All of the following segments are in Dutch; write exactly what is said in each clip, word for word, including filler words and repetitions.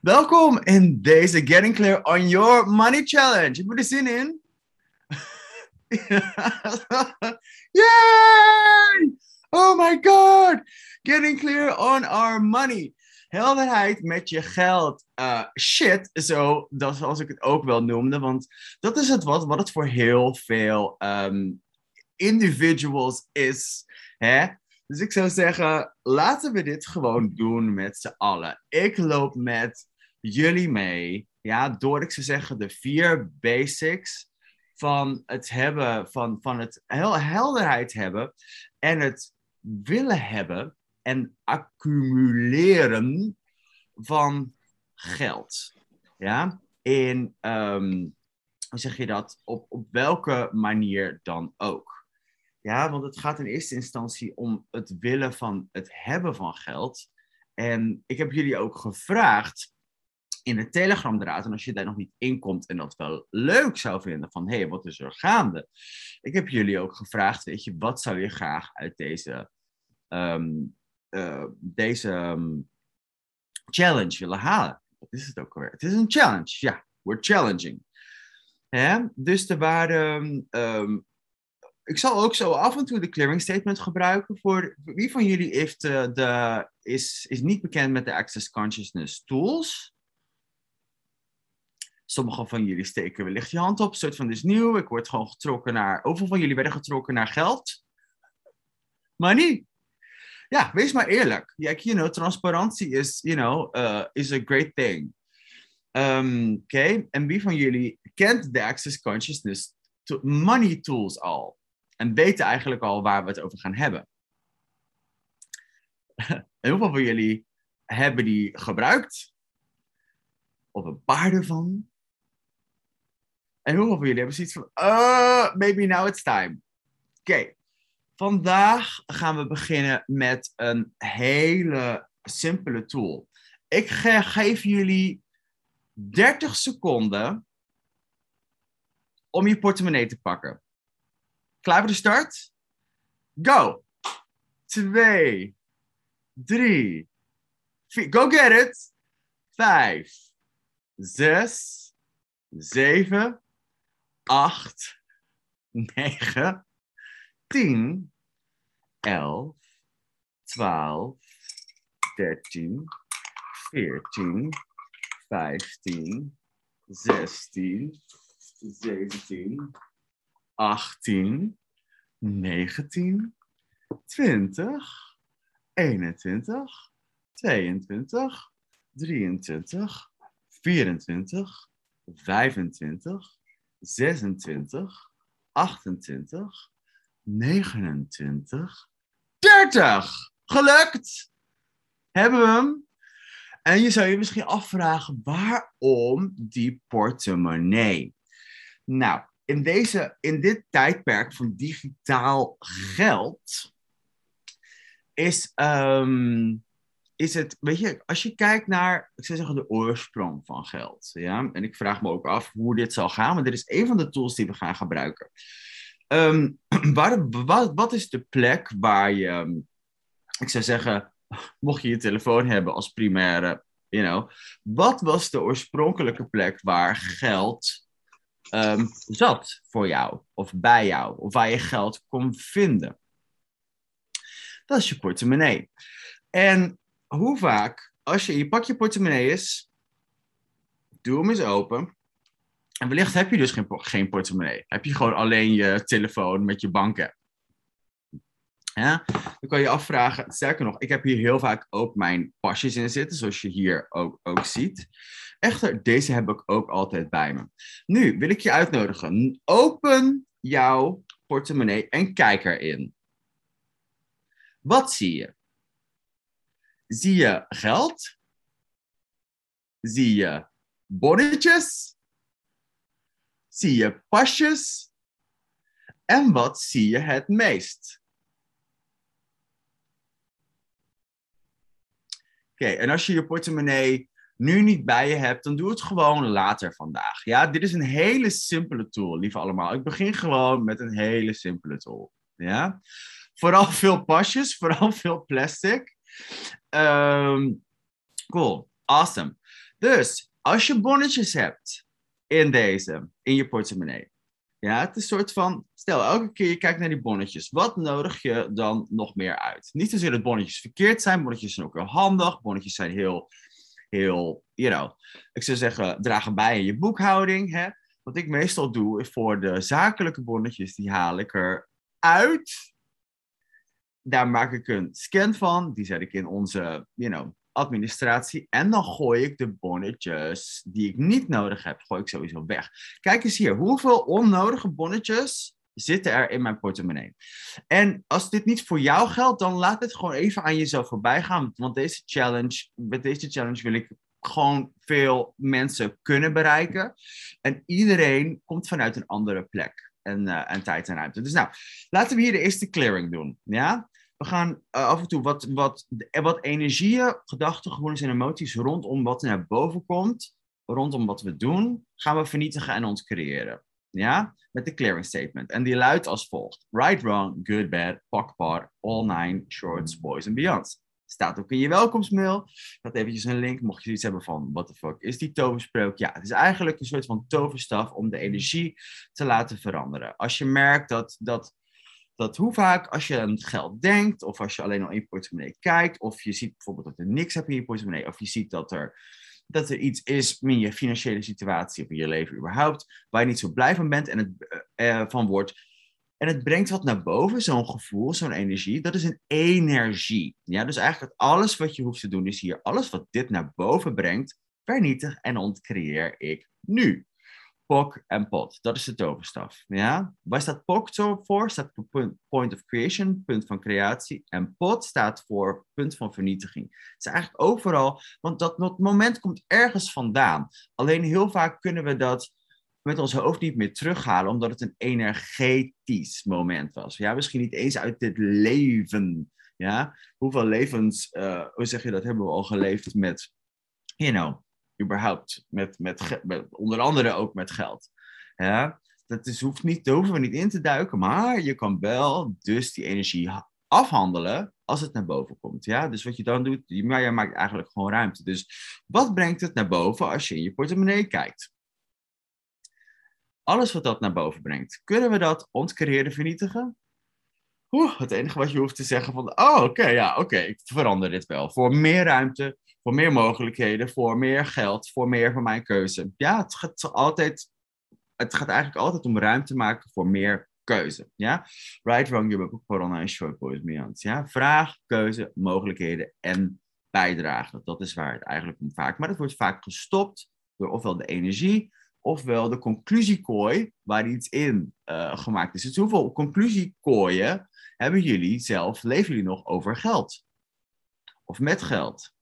Welkom in deze Getting Clear on Your Money Challenge. Heb je er zin in? Yay! Oh my god! Getting clear on our money. Helderheid met je geld. Uh, shit, zo, dat is zoals ik het ook wel noemde. Want dat is het wat, wat het voor heel veel um, individuals is. Hè? Dus ik zou zeggen, laten we dit gewoon doen met z'n allen. Ik loop met jullie mee. Ja, door, ik zou zeggen, de vier basics van het hebben, van, van het hel- helderheid hebben en het willen hebben en accumuleren van geld. Ja, in, um, hoe zeg je dat, op, op welke manier dan ook. Ja, want het gaat in eerste instantie om het willen van het hebben van geld. En ik heb jullie ook gevraagd in de Telegramdraad, en als je daar nog niet in komt en dat wel leuk zou vinden, van hé, hey, wat is er gaande? Ik heb jullie ook gevraagd, weet je, wat zou je graag uit deze, um, uh, deze um, challenge willen halen? Wat is het ook alweer? Het is een challenge, ja, we're challenging. Hè? Dus er waren... Um, ik zal ook zo af en toe de clearing statement gebruiken. Voor wie van jullie heeft, uh, de, is, is niet bekend met de Access Consciousness tools? Sommigen van jullie steken wellicht je hand op. Een soort van, dit is nieuw. Ik word gewoon getrokken naar... Hoeveel van jullie werden getrokken naar geld? Money. Ja, wees maar eerlijk. Ja, you know, transparantie is, you know, uh, is a great thing. Um, Oké, okay. En wie van jullie kent de Access Consciousness to- money tools al? En weten eigenlijk al waar we het over gaan hebben. En hoeveel van jullie hebben die gebruikt? Of een paar ervan? En hoeveel van jullie hebben zoiets van... Uh, maybe now it's time. Oké. Okay. Vandaag gaan we beginnen met een hele simpele tool. Ik ge- geef jullie dertig seconden om je portemonnee te pakken. Klaar voor de start? Go! Twee. Drie. Vier. Go get it! Vijf. Zes. Zeven. Acht. Negen. Tien. Elf. Twaalf. Dertien. Veertien. Vijftien. Zestien. Zeventien. Achttien. Negentien. Twintig. eenentwintig, tweeëntwintig, drieëntwintig, vierentwintig, vijfentwintig, zesentwintig, achtentwintig, negenentwintig, dertig! Gelukt! Hebben we hem? En je zou je misschien afvragen, waarom die portemonnee? Nou, in, deze, in dit tijdperk van digitaal geld... Is, um, is het, weet je, als je kijkt naar, ik zou zeggen, de oorsprong van geld. Ja? En ik vraag me ook af hoe dit zal gaan, maar dit is een van de tools die we gaan gebruiken. Um, waar, wat, wat is de plek waar je, ik zou zeggen, mocht je je telefoon hebben als primaire, you know, wat was de oorspronkelijke plek waar geld um, zat voor jou, of bij jou, of waar je geld kon vinden? Dat is je portemonnee. En hoe vaak, als je, je pak je portemonnee eens, doe hem eens open. En wellicht heb je dus geen, geen portemonnee. Heb je gewoon alleen je telefoon met je bankapp. Ja? Dan kan je afvragen, sterker nog, ik heb hier heel vaak ook mijn pasjes in zitten, zoals je hier ook, ook ziet. Echter, deze heb ik ook altijd bij me. Nu wil ik je uitnodigen, open jouw portemonnee en kijk erin. Wat zie je? Zie je geld? Zie je bonnetjes? Zie je pasjes? En wat zie je het meest? Oké, okay, en als je je portemonnee nu niet bij je hebt, dan doe het gewoon later vandaag. Ja, dit is een hele simpele tool, lieve allemaal. Ik begin gewoon met een hele simpele tool. Ja? Vooral veel pasjes, vooral veel plastic. Um, cool, awesome. Dus, als je bonnetjes hebt in deze, in je portemonnee. Ja, het is een soort van, stel elke keer je kijkt naar die bonnetjes, wat nodig je dan nog meer uit? Niet zozeer dat bonnetjes verkeerd zijn, bonnetjes zijn ook heel handig, bonnetjes zijn heel, heel, you know, ik zou zeggen, dragen bij in je boekhouding. Hè? Wat ik meestal doe, is voor de zakelijke bonnetjes, die haal ik eruit. Daar maak ik een scan van, die zet ik in onze, you know, administratie. En dan gooi ik de bonnetjes die ik niet nodig heb, gooi ik sowieso weg. Kijk eens hier, hoeveel onnodige bonnetjes zitten er in mijn portemonnee? En als dit niet voor jou geldt, dan laat het gewoon even aan jezelf voorbij gaan. Want deze challenge, met deze challenge wil ik gewoon veel mensen kunnen bereiken. En iedereen komt vanuit een andere plek en, uh, en tijd en ruimte. Dus nou, laten we hier de eerste clearing doen. Ja? We gaan uh, af en toe wat, wat, wat energieën, gedachten, gevoelens en emoties rondom wat er naar boven komt, rondom wat we doen, gaan we vernietigen en ons creëren. Ja? Met de clearing statement. En die luidt als volgt. Right, wrong, good, bad, pak, par, all nine, shorts, boys and beyonds. Staat ook in je welkomstmail. Dat eventjes een link, mocht je zoiets hebben van, what the fuck is die toverspreuk? Ja, het is eigenlijk een soort van toverstaf om de energie te laten veranderen. Als je merkt dat, dat, dat hoe vaak als je aan geld denkt, of als je alleen al in je portemonnee kijkt, of je ziet bijvoorbeeld dat er niks hebt in je portemonnee, of je ziet dat er, dat er iets is in je financiële situatie, of in je leven überhaupt, waar je niet zo blij van bent en het uh, van wordt. En het brengt wat naar boven, zo'n gevoel, zo'n energie. Dat is een energie. Ja, dus eigenlijk alles wat je hoeft te doen is hier. Alles wat dit naar boven brengt, vernietig en ontcreëer ik nu. Pok en pot, dat is de toverstaf. Ja? Waar staat Pok voor? Staat voor point of creation, punt van creatie. En pot staat voor punt van vernietiging. Het is eigenlijk overal, want dat moment komt ergens vandaan. Alleen heel vaak kunnen we dat met ons hoofd niet meer terughalen, omdat het een energetisch moment was. Ja, misschien niet eens uit dit leven. Ja, hoeveel levens, uh, hoe zeg je dat, hebben we al geleefd met, you know, überhaupt, met, met, met onder andere ook met geld. Ja, dat is, hoeft niet, daar hoeven we niet in te duiken, maar je kan wel dus die energie afhandelen als het naar boven komt. Ja, dus wat je dan doet, je, maar je maakt eigenlijk gewoon ruimte. Dus wat brengt het naar boven als je in je portemonnee kijkt? Alles wat dat naar boven brengt, kunnen we dat ontcreëren, vernietigen? Oeh, het enige wat je hoeft te zeggen van, oh, oké, okay, ja, oké, okay, ik verander dit wel. Voor meer ruimte, voor meer mogelijkheden, voor meer geld, voor meer van mijn keuze. Ja, het gaat altijd, het gaat eigenlijk altijd om ruimte maken voor meer keuze. Ja, right, wrong, give up, corona en short boys beyond. Ja, vraag, keuze, mogelijkheden en bijdragen. Dat is waar het eigenlijk om vaak. Maar dat wordt vaak gestopt door ofwel de energie, ofwel de conclusiekooi waar iets in uh, gemaakt is. Dus hoeveel conclusiekooien hebben jullie zelf, leven jullie nog over geld? Of met geld?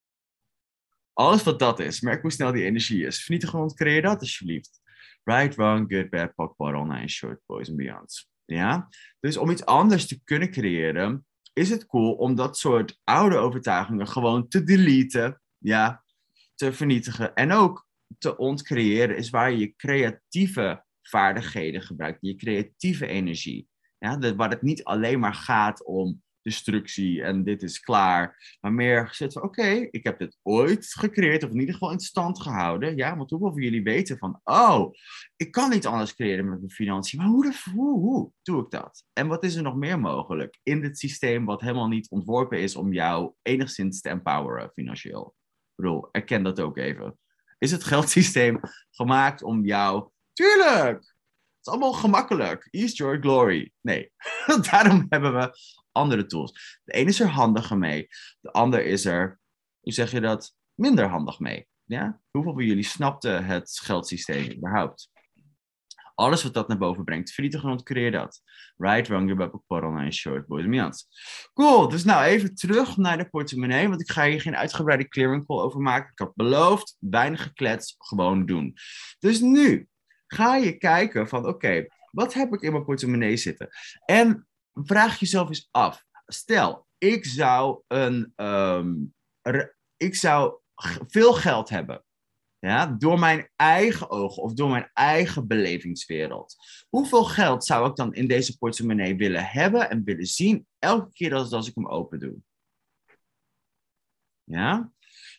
Alles wat dat is, merk hoe snel die energie is. Vernietig gewoon, creëer dat alsjeblieft. Right, wrong, good, bad, pak, par, online, short, boys and beyonds. Ja? Dus om iets anders te kunnen creëren, is het cool om dat soort oude overtuigingen gewoon te deleten, ja, te vernietigen en ook te ontcreëren, is waar je je creatieve vaardigheden gebruikt, je creatieve energie. Ja, de, waar het niet alleen maar gaat om destructie en dit is klaar, maar meer gezet van, oké, okay, ik heb dit ooit gecreëerd, of in ieder geval in stand gehouden. Ja, want hoeveel van jullie weten van, oh, ik kan niet anders creëren met mijn financiën, maar hoe, de, hoe, hoe doe ik dat? En wat is er nog meer mogelijk in dit systeem wat helemaal niet ontworpen is om jou enigszins te empoweren financieel? Ik bedoel, erken dat ook even. Is het geldsysteem gemaakt om jou... Tuurlijk! Het is allemaal gemakkelijk. East your glory. Nee, daarom hebben we andere tools. De ene is er handiger mee. De ander is er, hoe zeg je dat, minder handig mee. Ja? Hoeveel van jullie snapten het geldsysteem überhaupt? Alles wat dat naar boven brengt, vernietig en ontcreëer dat. Right, wrong, give up, corona en short, boys and beyonds. Cool, dus nou even terug naar de portemonnee, want ik ga hier geen uitgebreide clearing call over maken. Ik had beloofd, weinig geklets, gewoon doen. Dus nu ga je kijken van, oké, okay, wat heb ik in mijn portemonnee zitten? En vraag jezelf eens af. Stel, ik zou, een, um, ik zou veel geld hebben. Ja, door mijn eigen ogen of door mijn eigen belevingswereld. Hoeveel geld zou ik dan in deze portemonnee willen hebben en willen zien elke keer als, als ik hem open doe? Ja?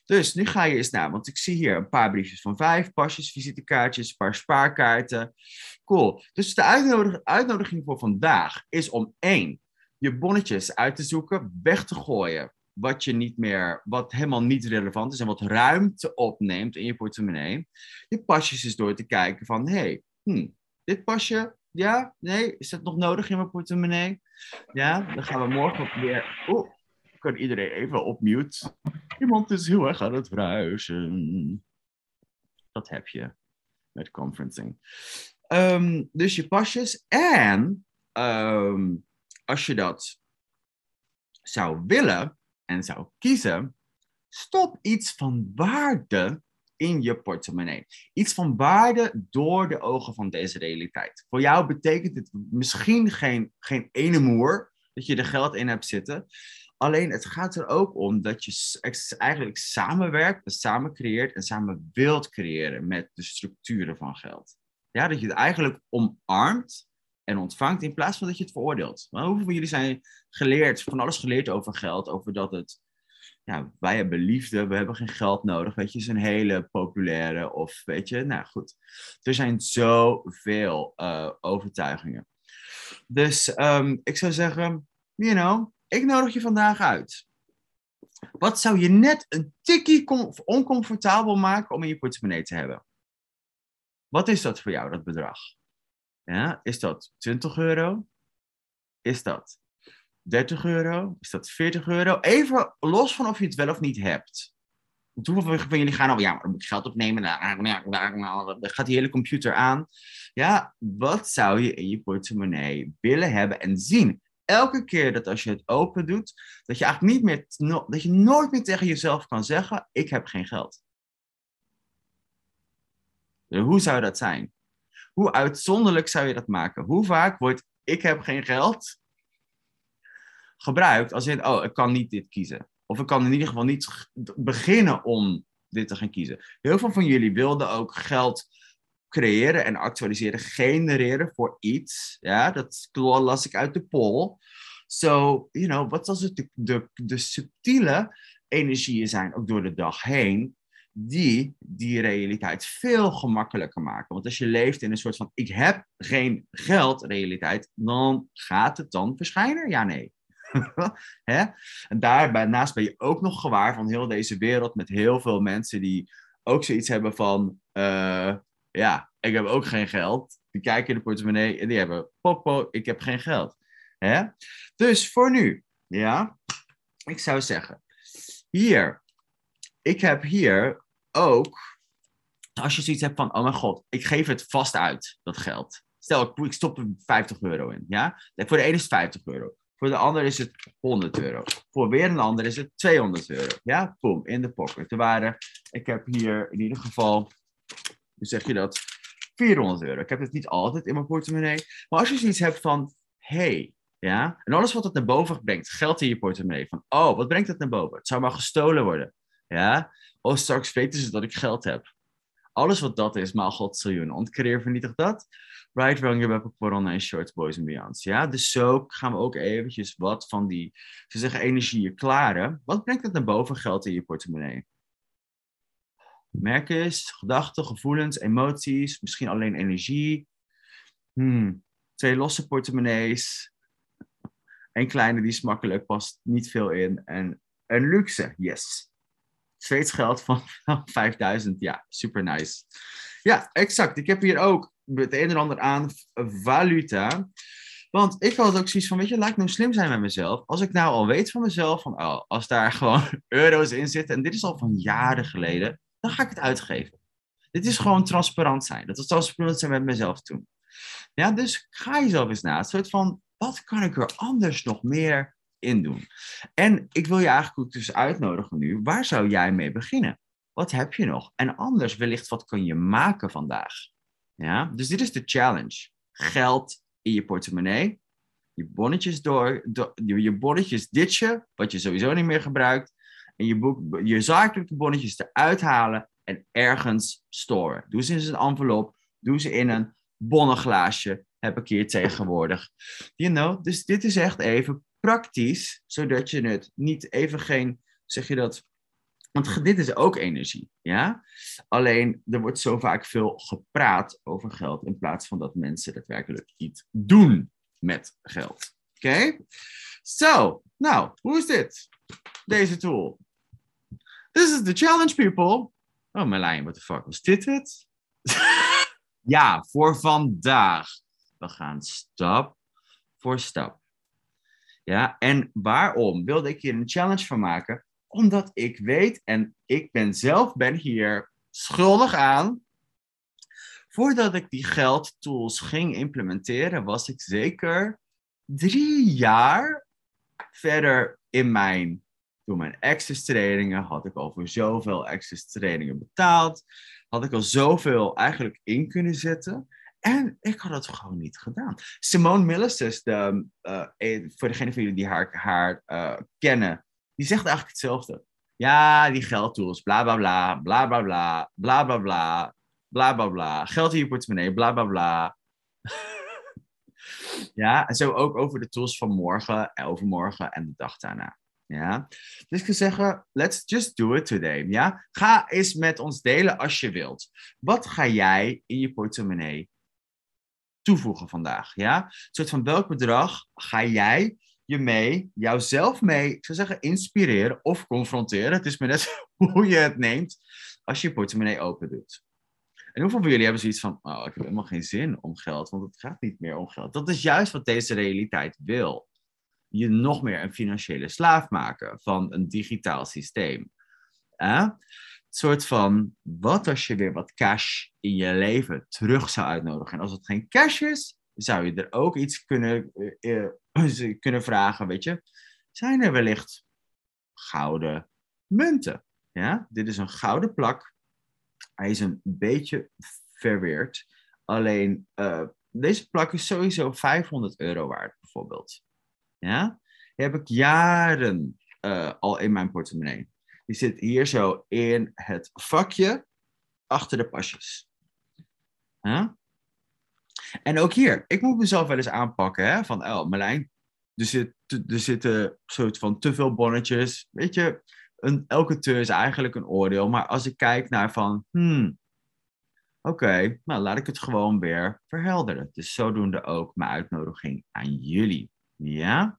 Dus nu ga je eens naar, want ik zie hier een paar briefjes van vijf, pasjes, visitekaartjes, een paar spaarkaarten. Cool. Dus de uitnodig- uitnodiging voor vandaag is om één, je bonnetjes uit te zoeken, weg te gooien. Wat je niet meer, wat helemaal niet relevant is en wat ruimte opneemt in je portemonnee. Je pasjes eens door te kijken van, hé, hey, hm, dit pasje, ja, nee, is dat nog nodig in mijn portemonnee? Ja, dan gaan we morgen weer. Oeh, kan iedereen even op mute? Iemand is heel erg aan het verhuizen. Dat heb je met conferencing. Um, dus je pasjes. En um, als je dat zou willen en zou kiezen, stop iets van waarde in je portemonnee. Iets van waarde door de ogen van deze realiteit. Voor jou betekent het misschien geen, geen ene moer dat je er geld in hebt zitten. Alleen het gaat er ook om dat je eigenlijk samenwerkt, samen creëert en samen wilt creëren met de structuren van geld. Ja, dat je het eigenlijk omarmt en ontvangt in plaats van dat je het veroordeelt. Maar hoeveel van jullie zijn geleerd, van alles geleerd over geld, over dat het, ja, wij hebben liefde, we hebben geen geld nodig, weet je, is een hele populaire, of weet je, nou goed. Er zijn zoveel uh, overtuigingen. Dus um, ik zou zeggen, you know, ik nodig je vandaag uit. Wat zou je net een tikkie oncomfortabel maken om in je portemonnee te hebben? Wat is dat voor jou, dat bedrag? Ja, is dat twintig euro? Is dat dertig euro? Is dat veertig euro? Even los van of je het wel of niet hebt. Hoeveel van jullie gaan al, ja, maar dan moet je geld opnemen, dan gaat die hele computer aan. Ja, wat zou je in je portemonnee willen hebben en zien? Elke keer dat als je het open doet, dat je eigenlijk niet meer, no, dat je nooit meer tegen jezelf kan zeggen, ik heb geen geld. Hoe zou dat zijn? Hoe uitzonderlijk zou je dat maken? Hoe vaak wordt ik heb geen geld gebruikt als in, oh, ik kan niet dit kiezen. Of ik kan in ieder geval niet beginnen om dit te gaan kiezen. Heel veel van jullie wilden ook geld creëren en actualiseren, genereren voor iets. Ja, dat las ik uit de poll. So, you know, wat als het de, de, de subtiele energieën zijn, ook door de dag heen, die die realiteit veel gemakkelijker maken. Want als je leeft in een soort van, ik heb geen geld realiteit, dan gaat het dan verschijnen? Ja, nee. Hè? En daarnaast ben je ook nog gewaar van heel deze wereld met heel veel mensen die ook zoiets hebben van, uh, ja, ik heb ook geen geld. Die kijken in de portemonnee en die hebben, popo, ik heb geen geld. Hè? Dus voor nu, ja, ik zou zeggen, hier, ik heb hier ook, als je zoiets hebt van, oh mijn god, ik geef het vast uit, dat geld. Stel, ik, ik stop er vijftig euro in, ja. Voor de ene is het vijftig euro. Voor de ander is het honderd euro. Voor weer een ander is het tweehonderd euro. Ja, boom, in de pocket. Er waren, ik heb hier in ieder geval, hoe zeg je dat, vierhonderd euro. Ik heb het niet altijd in mijn portemonnee. Maar als je zoiets hebt van, hey, ja, en alles wat het naar boven brengt, geld in je portemonnee. Van, oh, wat brengt het naar boven? Het zou maar gestolen worden. Ja, oh, straks weten ze dat ik geld heb. Alles wat dat is, maal godziljoen. Ontcreëer, vernietig dat. Right, wrong, je hebt corona en shorts, boys and beyonds. Ja, dus zo gaan we ook eventjes wat van die, ze zeggen, energieën klaren. Wat brengt het naar boven, geld in je portemonnee? Merk eens, gedachten, gevoelens, emoties, misschien alleen energie. Hmm, twee losse portemonnees. Een kleine, die is makkelijk, past niet veel in. En een luxe, yes. Zweeds geld van vijfduizend, ja, super nice. Ja, exact. Ik heb hier ook het een en ander aan valuta. Want ik had ook zoiets van, weet je, laat ik nou slim zijn met mezelf. Als ik nou al weet van mezelf, van, oh, als daar gewoon euro's in zitten, en dit is al van jaren geleden, dan ga ik het uitgeven. Dit is gewoon transparant zijn. Dat is transparant zijn met mezelf doen. Ja, dus ga jezelf eens na. Een soort van, wat kan ik er anders nog meer in doen? En ik wil je eigenlijk ook dus uitnodigen nu, waar zou jij mee beginnen? Wat heb je nog? En anders wellicht, wat kun je maken vandaag? Ja, dus dit is de challenge. Geld in je portemonnee. Je bonnetjes door, door je bonnetjes ditchen, wat je sowieso niet meer gebruikt. En je, boek, je zakelijke bonnetjes eruit halen en ergens storen. Doe ze in een envelop. Doe ze in een bonnenglaasje. Heb ik hier tegenwoordig. You know, dus dit is echt even praktisch, zodat je het niet even geen, zeg je dat, Want dit is ook energie, ja? Alleen, er wordt zo vaak veel gepraat over geld in plaats van dat mensen daadwerkelijk iets doen met geld. Oké? Okay? Zo, so, nou, hoe is dit? Deze tool. This is the challenge, people. Oh, Marlijn, what the fuck, was dit het? Ja, voor vandaag. We gaan stap voor stap. Ja, en waarom wilde ik hier een challenge van maken? Omdat ik weet, en ik ben zelf ben hier schuldig aan. Voordat ik die geldtools ging implementeren, was ik zeker drie jaar verder in mijn... Door mijn access trainingen had ik al voor zoveel access trainingen betaald. Had ik al zoveel eigenlijk in kunnen zetten. En ik had het gewoon niet gedaan. Simone Miles, de, uh, voor degene van jullie die haar, haar uh, kennen, die zegt eigenlijk hetzelfde. Ja, die geldtools, bla bla bla, bla bla bla, bla bla bla, bla bla bla. Geld in je portemonnee, bla bla bla. Ja, en zo ook over de tools van morgen, overmorgen en de dag daarna. Ja, dus ik zou zeggen, let's just do it today. Ja, ga eens met ons delen als je wilt. Wat ga jij in je portemonnee toevoegen vandaag? Ja, een soort van welk bedrag ga jij je mee, jouzelf mee, ik zou zeggen, inspireren of confronteren. Het is maar net hoe je het neemt als je je portemonnee open doet. En hoeveel van jullie hebben zoiets van, oh, ik heb helemaal geen zin om geld, want het gaat niet meer om geld. Dat is juist wat deze realiteit wil. Je nog meer een financiële slaaf maken van een digitaal systeem. Eh? Een soort van, wat als je weer wat cash in je leven terug zou uitnodigen? En als het geen cash is, zou je er ook iets kunnen, uh, uh, kunnen vragen, weet je. Zijn er wellicht gouden munten? Ja? Dit is een gouden plak. Hij is een beetje verweerd. Alleen, uh, deze plak is sowieso vijfhonderd euro waard, bijvoorbeeld. Ja? Die heb ik jaren uh, al in mijn portemonnee. Die zit hier zo in het vakje achter de pasjes. Huh? En ook hier, ik moet mezelf wel eens aanpakken. Hè? Van, oh, Marlijn, er, zit, er zitten soort van te veel bonnetjes. Weet je, een, elke te is eigenlijk een oordeel. Maar als ik kijk naar van, hmm, oké, okay, nou laat ik het gewoon weer verhelderen. Dus zodoende ook mijn uitnodiging aan jullie. Ja?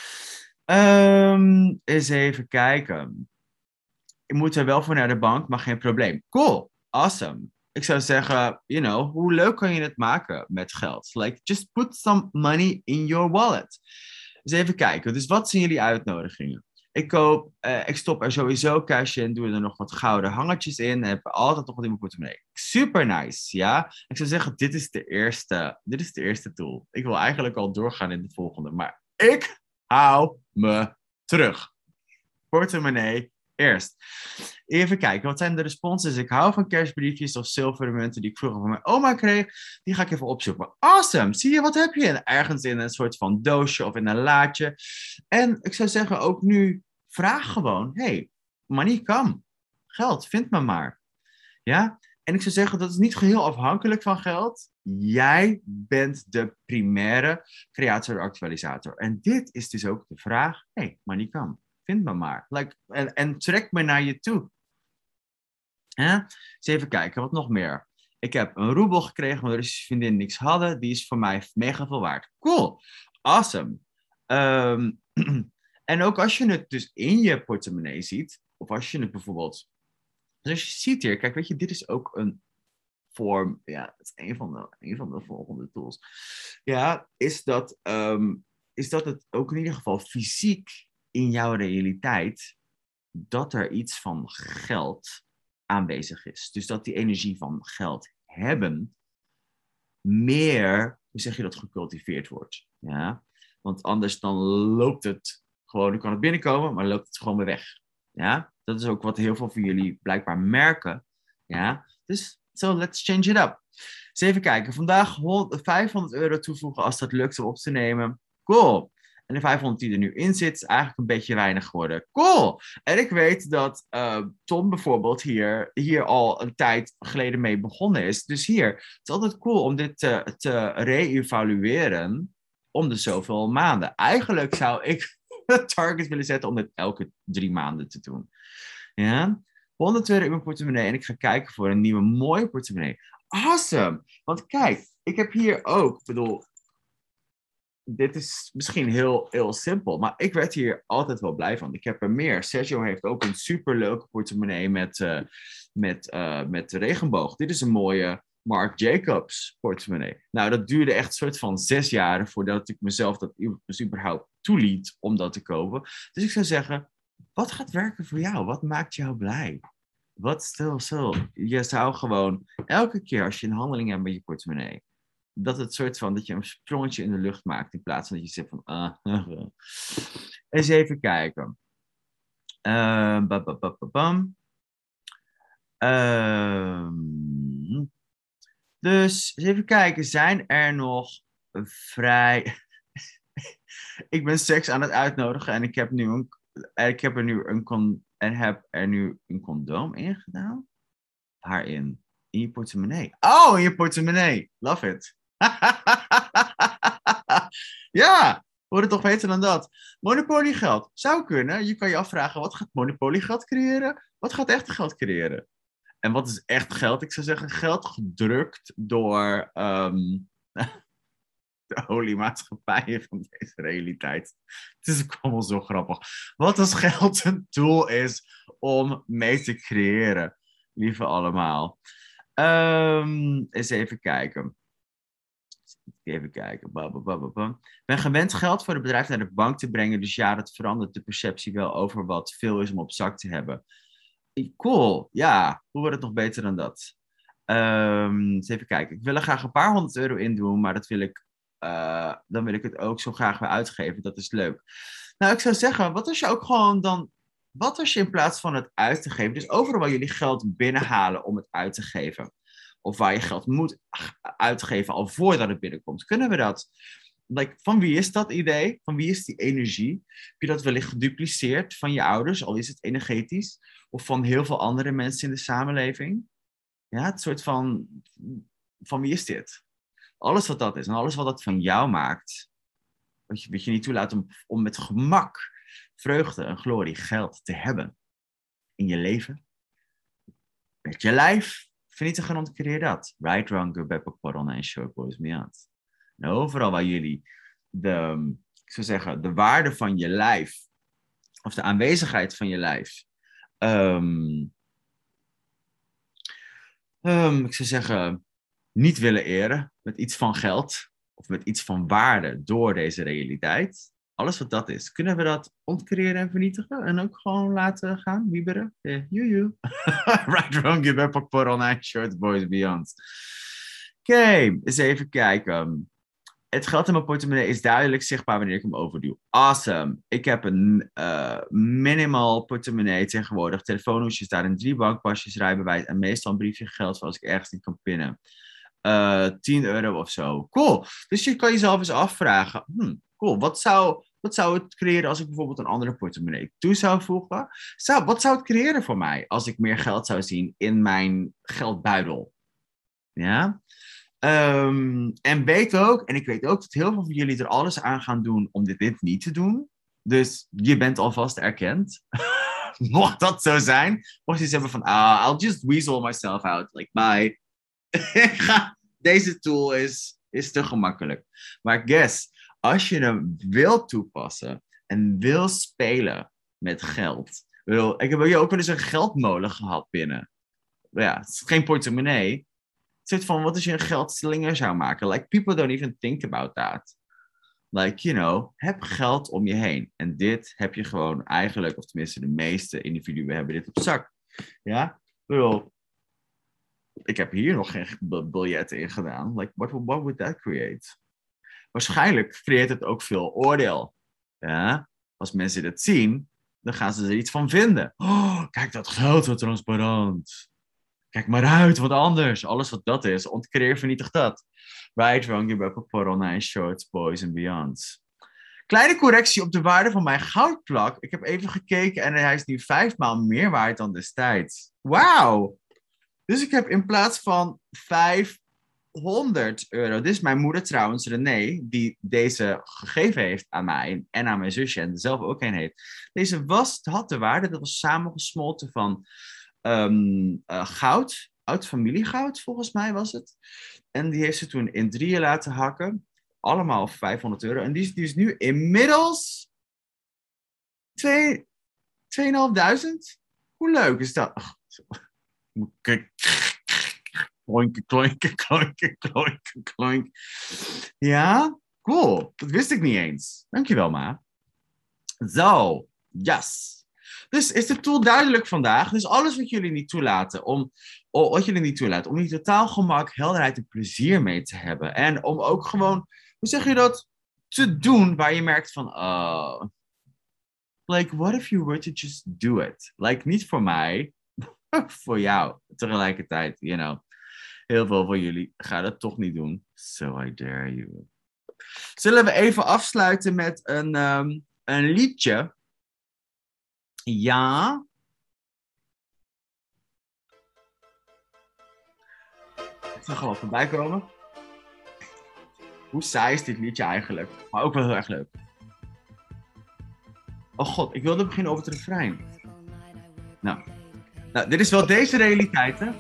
Um, eens even kijken. Ik moet er wel voor naar de bank, maar geen probleem. Cool, awesome. Ik zou zeggen, you know, hoe leuk kan je het maken met geld? Like, just put some money in your wallet. Dus even kijken. Dus wat zijn jullie uitnodigingen? Ik koop, uh, ik stop er sowieso cash in, doe er nog wat gouden hangertjes in en heb altijd nog wat in mijn portemonnee. Super nice, ja? Ik zou zeggen, dit is de eerste, dit is de eerste tool. Ik wil eigenlijk al doorgaan in de volgende, maar ik hou me terug. Portemonnee eerst. Even kijken, wat zijn de responses? Ik hou van cashbriefjes of zilveren munten die ik vroeger van mijn oma kreeg. Die ga ik even opzoeken. Awesome! Zie je, wat heb je? Ergens in een soort van doosje of in een laadje. En ik zou zeggen, ook nu, vraag gewoon. Hey, money come. Geld, vind me maar. Ja? En ik zou zeggen, dat is niet geheel afhankelijk van geld. Jij bent de primaire creator-actualisator. En dit is dus ook de vraag. Hey, money come. Vind me maar. Like, en, en trek me naar je toe. Huh? Eens even kijken, wat nog meer. Ik heb een roebel gekregen, maar Russische vriendin niks hadden. Die is voor mij mega veel waard. Cool. Awesome. Um, en ook als je het dus in je portemonnee ziet, of als je het bijvoorbeeld... Dus als je ziet hier, kijk, weet je, dit is ook een vorm, ja, het is een van de, een van de volgende tools. Ja, is dat, um, is dat het ook in ieder geval fysiek in jouw realiteit, dat er iets van geld aanwezig is. Dus dat die energie van geld hebben meer, hoe zeg je dat, gecultiveerd wordt. Ja? Want anders dan loopt het gewoon, dan kan het binnenkomen, maar loopt het gewoon weer weg. Ja? Dat is ook wat heel veel van jullie blijkbaar merken. Ja? Dus, so let's change it up. Dus even kijken, vandaag vijfhonderd euro toevoegen als dat lukt om op te nemen. Cool. En de vijfhonderd die er nu in zit, is eigenlijk een beetje weinig geworden. Cool! En ik weet dat uh, Tom bijvoorbeeld hier, hier al een tijd geleden mee begonnen is. Dus hier, het is altijd cool om dit te, te re-evalueren om de zoveel maanden. Eigenlijk zou ik het target willen zetten om dit elke drie maanden te doen. Ja? honderd euro in mijn portemonnee en ik ga kijken voor een nieuwe mooie portemonnee. Awesome! Want kijk, ik heb hier ook, ik bedoel, dit is misschien heel, heel simpel, maar ik werd hier altijd wel blij van. Ik heb er meer. Sergio heeft ook een superleuke portemonnee met, uh, met, uh, met de regenboog. Dit is een mooie Marc Jacobs portemonnee. Nou, dat duurde echt een soort van zes jaar voordat ik mezelf dat dus überhaupt toeliet om dat te kopen. Dus ik zou zeggen, wat gaat werken voor jou? Wat maakt jou blij? Wat stil, stil. Je zou gewoon elke keer als je een handeling hebt met je portemonnee, dat het soort van, dat je een sprongetje in de lucht maakt in plaats van dat je zegt van, ah, uh, eens even kijken. Uh, ba, ba, ba, ba, bam. Uh, dus, eens even kijken, zijn er nog vrij... ik ben seks aan het uitnodigen en ik heb nu een, ik heb er nu een, con, en heb er nu een condoom in gedaan. Waarin? In je portemonnee. Oh, in je portemonnee. Love it. Ja, hoor het toch beter dan dat. Monopoly geld. Zou kunnen. Je kan je afvragen, wat gaat Monopoly geld creëren? Wat gaat echt geld creëren? En wat is echt geld? Ik zou zeggen, geld gedrukt door um, de oliemaatschappijen van deze realiteit. Het is ook allemaal zo grappig. Wat als geld een tool is om mee te creëren, lieve allemaal. Um, eens even kijken. Even kijken. Ik ben gewend geld voor het bedrijf naar de bank te brengen. Dus ja, dat verandert de perceptie wel over wat veel is om op zak te hebben. Cool. Ja, hoe wordt het nog beter dan dat? Um, eens even kijken. Ik wil er graag een paar honderd euro in doen, maar dat wil ik, uh, dan wil ik het ook zo graag weer uitgeven. Dat is leuk. Nou, ik zou zeggen, wat als je ook gewoon dan... Wat als je in plaats van het uit te geven, dus overal waar jullie geld binnenhalen om het uit te geven, of waar je geld moet uitgeven al voordat het binnenkomt, kunnen we dat? Like, van wie is dat idee? Van wie is die energie? Heb je dat wellicht gedupliceerd van je ouders, al is het energetisch? Of van heel veel andere mensen in de samenleving? Ja, het soort van, van wie is dit? Alles wat dat is en alles wat dat van jou maakt, wat je, wat je niet toelaat om, om met gemak vreugde en glorie, geld te hebben in je leven, met je lijf, vernietigen en ontcreëer dat. Right, wrong, good, bad, corona en short boys beyond. En overal waar jullie de, ik zou zeggen, de waarde van je lijf, of de aanwezigheid van je lijf, um, um, ik zou zeggen, niet willen eren met iets van geld, of met iets van waarde door deze realiteit. Alles wat dat is, kunnen we dat ontcreëren en vernietigen? En ook gewoon laten gaan, wieberen? Yeah, you, you. Right, wrong, give up, corona, short boys beyond. Oké, okay, eens even kijken. Het geld in mijn portemonnee is duidelijk zichtbaar wanneer ik hem overduw. Awesome. Ik heb een uh, minimal portemonnee tegenwoordig. Telefoonhoesjes daarin, drie bankpasjes, rijbewijs en meestal een briefje geld voor als ik ergens niet kan pinnen. Uh, tien euro of zo. Cool. Dus je kan jezelf eens afvragen. Hmm, cool. Wat zou, wat zou het creëren als ik bijvoorbeeld een andere portemonnee toe zou voegen? Zou, wat zou het creëren voor mij als ik meer geld zou zien in mijn geldbuidel? Ja? Um, en weet ook, en ik weet ook dat heel veel van jullie er alles aan gaan doen om dit, dit niet te doen. Dus je bent alvast erkend. Mocht dat zo zijn, mocht je zeggen van, ah, I'll just weasel myself out. Like, bye. Deze tool is, is te gemakkelijk. Maar guess, als je hem wil toepassen en wil spelen met geld. Wil, ik heb hier ook wel eens een geldmolen gehad binnen. Ja, het is geen portemonnee. Het soort van, wat als je een geldslinger zou maken? Like, people don't even think about that. Like, you know, heb geld om je heen. En dit heb je gewoon eigenlijk, of tenminste de meeste individuen hebben dit op zak. Ja? Ik bedoel, ik heb hier nog geen biljetten in gedaan. Like, what, what would that create? Waarschijnlijk creëert het ook veel oordeel. Ja? Als mensen dit zien, dan gaan ze er iets van vinden. Oh, kijk dat geld, wat transparant. Kijk maar uit, wat anders. Alles wat dat is, ontcreëer, vernietig dat. Right, wrong, give up, corona en shorts, boys and beyond. Kleine correctie op de waarde van mijn goudplak. Ik heb even gekeken en hij is nu vijfmaal meer waard dan destijds. Wauw! Dus ik heb in plaats van vijf honderd euro. Dit is mijn moeder trouwens, René, die deze gegeven heeft aan mij en aan mijn zusje en er zelf ook een heeft. Deze was, had de waarde, dat was samengesmolten van um, uh, goud, oud familiegoud volgens mij was het. En die heeft ze toen in drieën laten hakken, allemaal vijfhonderd euro. En die is, die is nu inmiddels twee, tweeënhalfduizend. Hoe leuk is dat? Ach, Kloinken, klonken, klonken, klonken, klonken. Ja, cool. Dat wist ik niet eens. Dankjewel, ma. Zo, yes. Dus is de tool duidelijk vandaag? Dus alles wat jullie niet toelaten, om, wat jullie niet toelaten, om hier totaal gemak, helderheid en plezier mee te hebben. En om ook gewoon, hoe zeg je dat, te doen waar je merkt van, oh, like, what if you were to just do it? Like, niet voor mij, voor jou tegelijkertijd, you know. Heel veel van jullie gaan dat toch niet doen. So I dare you. Zullen we even afsluiten met een, um, een liedje? Ja. Ik zag al wat voorbij komen. Hoe saai is dit liedje eigenlijk? Maar ook wel heel erg leuk. Oh god, ik wilde beginnen over het refrein. Nou, nou dit is wel deze realiteit, hè?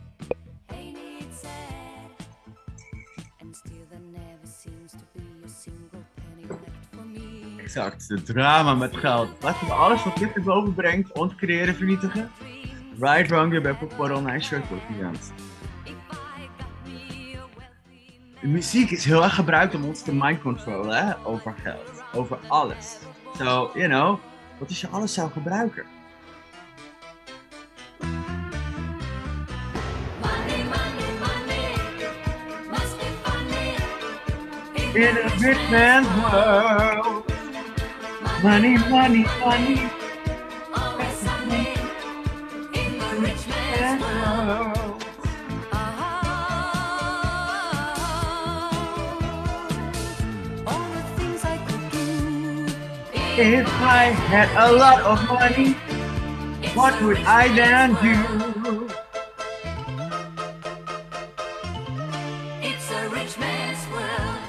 Exact, de drama met geld. Laten we alles wat dit erboven brengt, ons creëren, vernietigen. Right, wrong, je bent voor een nice shirt wordt gedanst. De muziek is heel erg gebruikt om ons te mind controlen, hè? Over geld, over alles. So, you know, wat als je alles zou gebruiken? In a rich man's world. Money, money, money. Always money in the rich man's world. All the things I could do. If I had a lot of money, what would I then do? It's a rich man's world.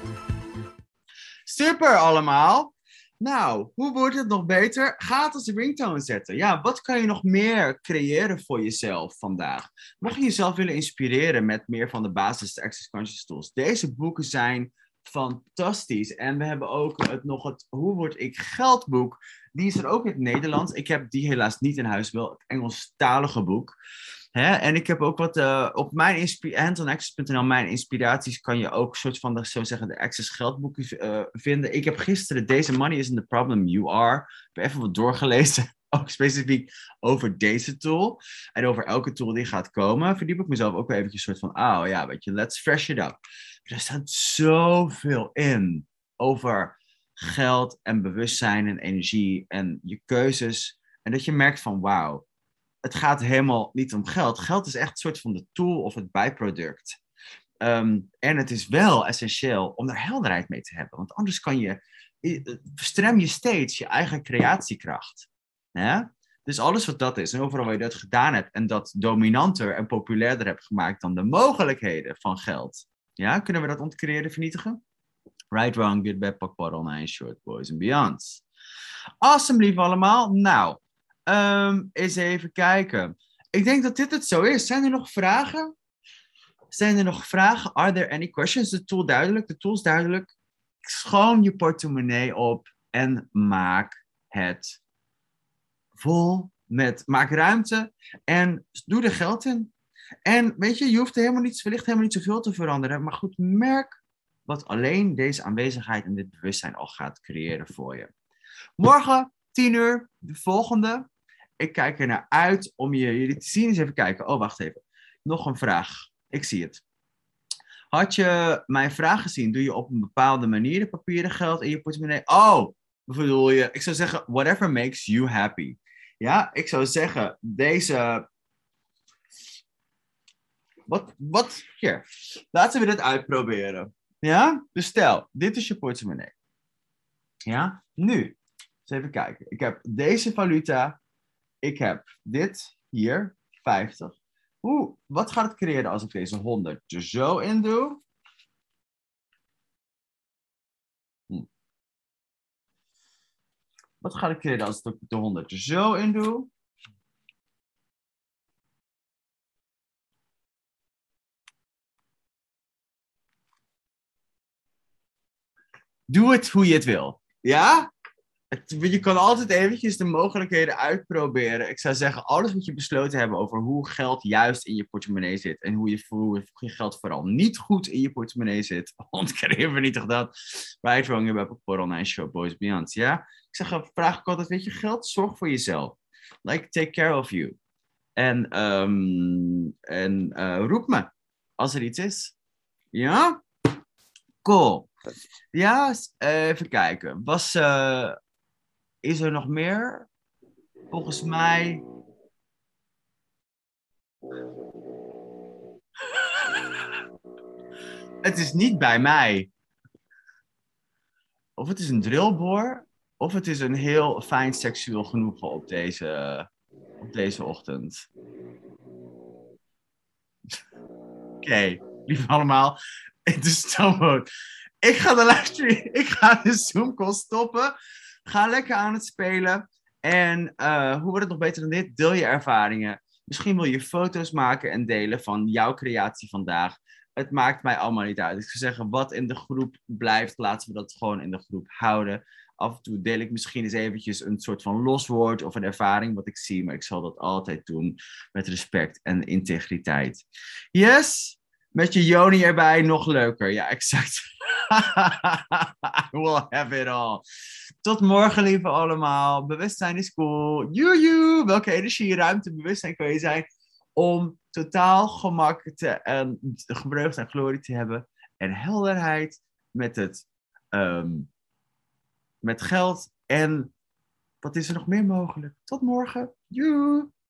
Super allemaal. Nou, hoe wordt het nog beter? Ga het als een ringtone zetten. Ja, wat kan je nog meer creëren voor jezelf vandaag? Mocht je jezelf willen inspireren met meer van de basis, de Access Conscious Tools. Deze boeken zijn fantastisch. En we hebben ook het, nog het Hoe word ik geldboek. Die is er ook in het Nederlands. Ik heb die helaas niet in huis, wel het Engelstalige boek. Hè? En ik heb ook wat uh, op mijn inspi- hands on access punt n l, mijn inspiraties, kan je ook soort van de, zo zeggen, de Access geldboeken uh, vinden. Ik heb gisteren deze Money Isn't the Problem, You Are. Ik heb even wat doorgelezen, ook specifiek over deze tool. En over elke tool die gaat komen, verdiep ik mezelf ook wel eventjes soort van, oh ja, weet je, let's fresh it up. Er staat zoveel in over geld en bewustzijn en energie en je keuzes. En dat je merkt van, wauw. Het gaat helemaal niet om geld. Geld is echt een soort van de tool of het bijproduct. Um, en het is wel essentieel om daar helderheid mee te hebben. Want anders kan je, verstrem je steeds je eigen creatiekracht. Ja? Dus alles wat dat is en overal waar je dat gedaan hebt en dat dominanter en populairder hebt gemaakt dan de mogelijkheden van geld. Ja? Kunnen we dat ontcreëren, vernietigen? Right, wrong, good, bad, pak, bottle, nine, short, boys and beyonds. Awesome, lief allemaal. Nou. Um, eens even kijken. Ik denk dat dit het zo is. Zijn er nog vragen? Zijn er nog vragen? Are there any questions? De tool duidelijk. De tool is duidelijk. Schoon je portemonnee op en maak het vol met, maak ruimte en doe er geld in. En weet je, je hoeft er helemaal niet, wellicht helemaal niet zoveel te veranderen. Maar goed, merk wat alleen deze aanwezigheid en dit bewustzijn al gaat creëren voor je. Morgen, tien uur, de volgende. Ik kijk er naar uit om je, jullie te zien. Eens even kijken. Oh, wacht even. Nog een vraag. Ik zie het. Had je mijn vraag gezien? Doe je op een bepaalde manier de papieren geld in je portemonnee? Oh, bedoel je? Ik zou zeggen, whatever makes you happy. Ja, ik zou zeggen, deze... Wat? Wat? Hier. Laten we dit uitproberen. Ja? Dus stel, dit is je portemonnee. Ja? Nu. Eens even kijken. Ik heb deze valuta... Ik heb dit hier, vijftig. Hoe, wat gaat het creëren als ik deze honderd er zo in doe? Hm. Wat gaat het creëren als ik de honderd er zo in doe? Doe het hoe je het wil. Ja? Het, je kan altijd eventjes de mogelijkheden uitproberen. Ik zou zeggen, alles moet je besloten hebben over hoe geld juist in je portemonnee zit. En hoe je, hoe je geld vooral niet goed in je portemonnee zit. Ontkennen we niet toch dat? Right, wrong, you have a online show, boys beyond. Ja? Ik zeg, vraag ik altijd, weet je, geld, zorg voor jezelf. Like, take care of you. En, um, en uh, roep me als er iets is. Ja? Cool. Ja, even kijken. Was, uh, is er nog meer? Volgens mij. Het is niet bij mij. Of het is een drillboor, of het is een heel fijn seksueel genoegen op deze, op deze ochtend. Oké, okay, lieve allemaal. Het is Stoomboot. Ik ga de livestream, ik ga de Zoom-call stoppen. Ga lekker aan het spelen. En uh, hoe wordt het nog beter dan dit? Deel je ervaringen. Misschien wil je foto's maken en delen van jouw creatie vandaag. Het maakt mij allemaal niet uit. Ik zou zeggen, wat in de groep blijft, laten we dat gewoon in de groep houden. Af en toe deel ik misschien eens eventjes een soort van loswoord of een ervaring wat ik zie. Maar ik zal dat altijd doen met respect en integriteit. Yes? Met je Joni erbij nog leuker. Ja, exact. I will have it all. Tot morgen, lieve allemaal. Bewustzijn is cool. Joejoe. Welke energie, ruimte, bewustzijn kan je zijn om totaal gemak te, en gebruikt en glorie te hebben. En helderheid met het um, met geld. En wat is er nog meer mogelijk? Tot morgen. Joe.